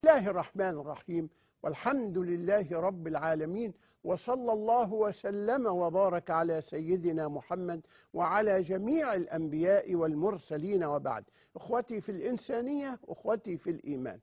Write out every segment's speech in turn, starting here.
الله الرحمن الرحيم، والحمد لله رب العالمين، وصلى الله وسلم وبارك على سيدنا محمد وعلى جميع الأنبياء والمرسلين، وبعد. إخوتي في الإنسانية، أخوتي في الإيمان،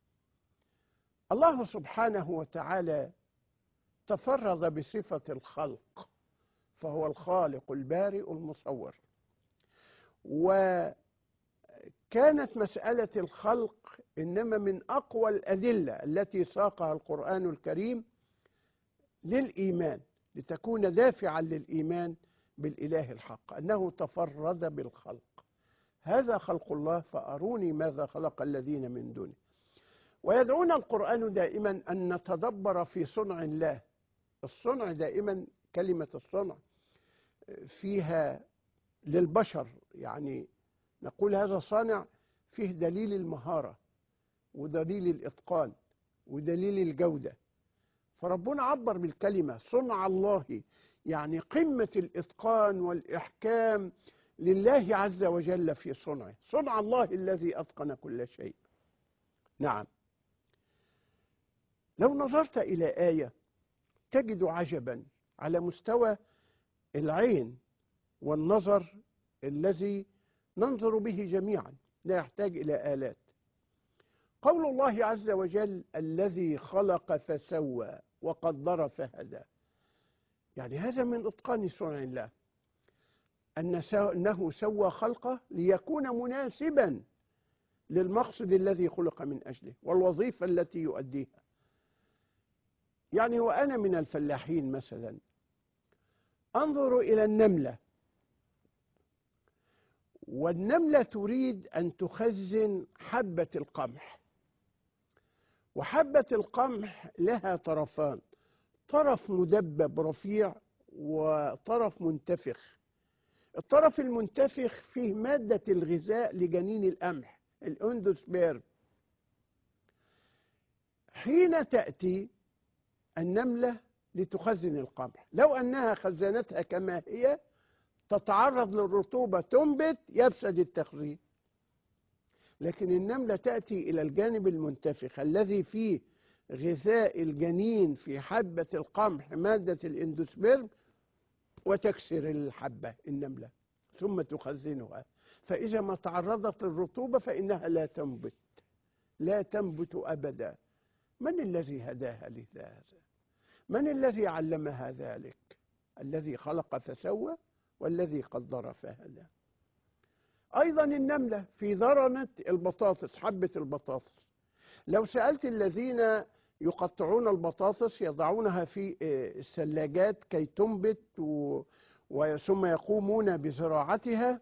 الله سبحانه وتعالى تفرد بصفة الخلق، فهو الخالق البارئ المصور. وكانت مسألة الخلق إنما من أقوى الأدلة التي ساقها القرآن الكريم للإيمان، لتكون دافعا للإيمان بالإله الحق، أنه تفرد بالخلق. هذا خلق الله، فأروني ماذا خلق الذين من دونه. ويدعونا القرآن دائما أن نتدبر في صنع الله. الصنع دائما، كلمة الصنع فيها للبشر، يعني نقول هذا صانع، فيه دليل المهارة ودليل الإتقان ودليل الجودة. فربنا عبر بالكلمة صنع الله، يعني قمة الإتقان والإحكام لله عز وجل في صنعه. صنع الله الذي أتقن كل شيء. نعم، لو نظرت إلى آية تجد عجبا على مستوى العين والنظر الذي ننظر به جميعا، لا يحتاج إلى آلات. قول الله عز وجل: الذي خلق فسوى وقدر فهدى. يعني هذا من إتقان صنع الله، أنه سوى خلقه ليكون مناسبا للمقصد الذي خلق من أجله والوظيفة التي يؤديها. يعني وأنا من الفلاحين مثلا أنظر إلى النملة، والنملة تريد أن تخزن حبة القمح، وحبة القمح لها طرفان، طرف مدبب رفيع وطرف منتفخ. الطرف المنتفخ فيه مادة الغذاء لجنين القمح، الأندوسبيرم. حين تأتي النملة لتخزن القمح، لو أنها خزنتها كما هي تتعرض للرطوبة، تنبت، يفسد التخزين. لكن النملة تأتي إلى الجانب المنتفخ الذي فيه غذاء الجنين في حبة القمح، مادة الإندوسبيرم، وتكسر الحبة النملة ثم تخزنها. فإذا ما تعرضت للرطوبة فإنها لا تنبت، لا تنبت أبدا. من الذي هداها لهذا؟ من الذي علمها ذلك؟ الذي خلق فسوى والذي قدر فهدى. أيضا النملة في ذرنة البطاطس، حبة البطاطس، لو سألت الذين يقطعون البطاطس يضعونها في الثلاجات كي تنبت ثم يقومون بزراعتها،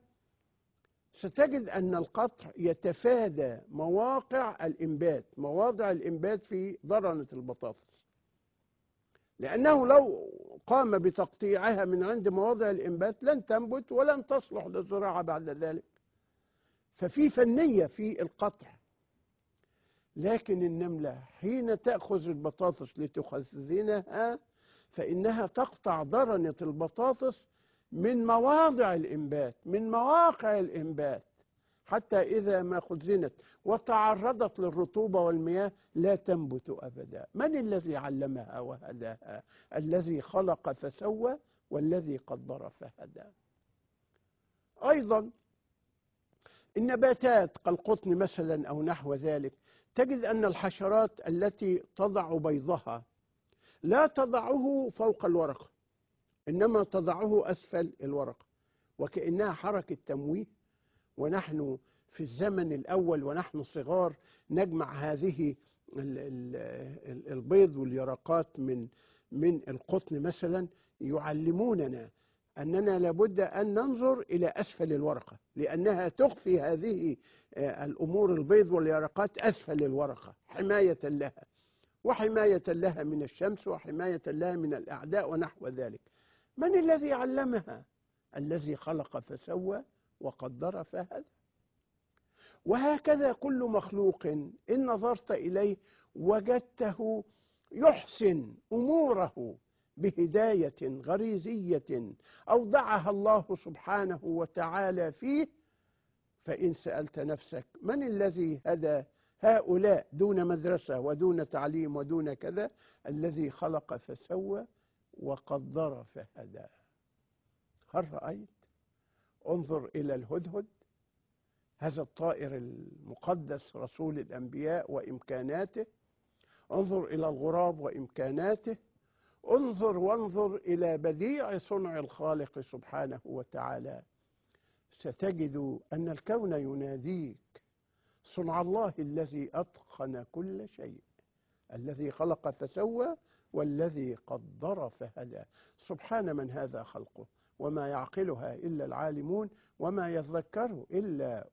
ستجد أن القطع يتفادى مواضع الإنبات في ذرنة البطاطس، لأنه لو قام بتقطيعها من عند مواضع الإنبات لن تنبت ولن تصلح للزراعة بعد ذلك. ففي فنية في القطع. لكن النملة حين تأخذ البطاطس لتخزنها فإنها تقطع ذرنة البطاطس من مواضع الإنبات، من مواقع الإنبات، حتى إذا ما خزنت وتعرضت للرطوبة والمياه لا تنبت أبدا. من الذي علمها وهداها؟ الذي خلق فسوى والذي قدر فهدى. أيضا النباتات كالقطن مثلا أو نحو ذلك، تجد أن الحشرات التي تضع بيضها لا تضعه فوق الورقة، إنما تضعه أسفل الورقة، وكأنها حركة تمويه. ونحن في الزمن الأول ونحن صغار نجمع هذه البيض واليرقات من القطن مثلا، يعلموننا أننا لابد أن ننظر إلى أسفل الورقة، لأنها تخفي هذه الأمور، البيض واليرقات أسفل الورقة، حماية لها، وحماية لها من الشمس، وحماية لها من الأعداء ونحو ذلك. من الذي علمها؟ الذي خلق فسوى وقدر فهدى. وهكذا كل مخلوق إن نظرت إليه وجدته يحسن أموره بهداية غريزية أودعها الله سبحانه وتعالى فيه. فإن سألت نفسك من الذي هدى هؤلاء دون مدرسة ودون تعليم ودون كذا، الذي خلق فسوى وقدر فهدى. هل رأيت؟ انظر إلى الهدهد، هذا الطائر المقدس رسول الأنبياء وإمكاناته، انظر إلى الغراب وإمكاناته، وانظر إلى بديع صنع الخالق سبحانه وتعالى. ستجد أن الكون يناديك، صنع الله الذي أتقن كل شيء، الذي خلق فسوى والذي قدر فهدى. سبحان من هذا خلقه، وما يعقلها إلا العالمون، وما يذكر إلا